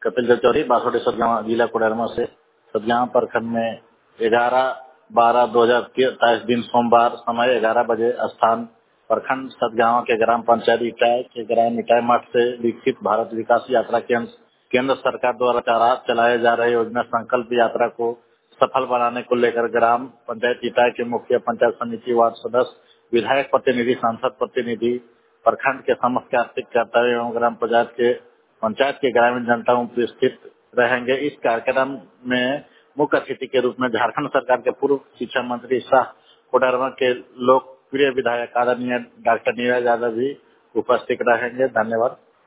कपिल चौधरी, बासोटी सतगावा जिला कोडरमा से। सतगावा प्रखंड में 11/12/2023 दिन सोमवार समय 11 बजे स्थान प्रखंड सतगावा के ग्राम पंचायत इटाई के ग्राम इटाई मठ से विकसित भारत विकास यात्रा के अंश केंद्र सरकार द्वारा चलाए जा रहे योजना संकल्प यात्रा को सफल बनाने को लेकर ग्राम पंचायत इटाई के मुखिया, पंचायत समिति, वार्ड सदस्य, विधायक प्रतिनिधि, सांसद प्रतिनिधि, प्रखंड के समस्त आर्थिक कर्तव्य एवं ग्राम पंचायत के ग्रामीण जनता उपस्थित रहेंगे। इस कार्यक्रम में मुख्य अतिथि के रूप में झारखंड सरकार के पूर्व शिक्षा मंत्री शाह कोडरमा के लोकप्रिय विधायक आदरणीय डॉक्टर नीरज यादव भी उपस्थित रहेंगे। धन्यवाद।